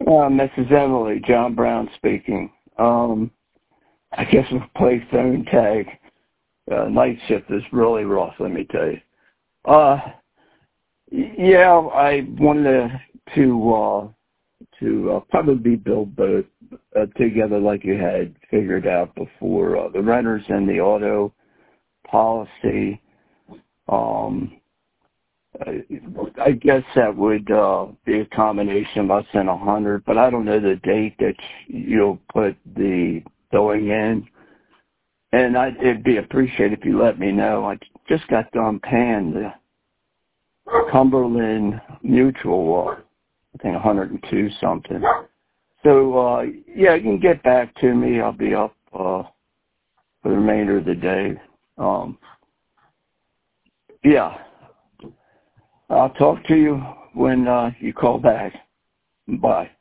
Mrs. Emily, John Brown speaking. I guess we'll play phone tag. Night shift is really rough, let me tell you. Yeah, I wanted to probably build both together like you had figured out before. The renters and the auto policy. I guess that would be a combination of us and 100, but I don't know the date that you'll put the billing in. And it'd be appreciated if you let me know. I just got done paying the Cumberland Mutual, I think 102 something. So, yeah, you can get back to me. I'll be up for the remainder of the day. Yeah. I'll talk to you when you call back. Bye.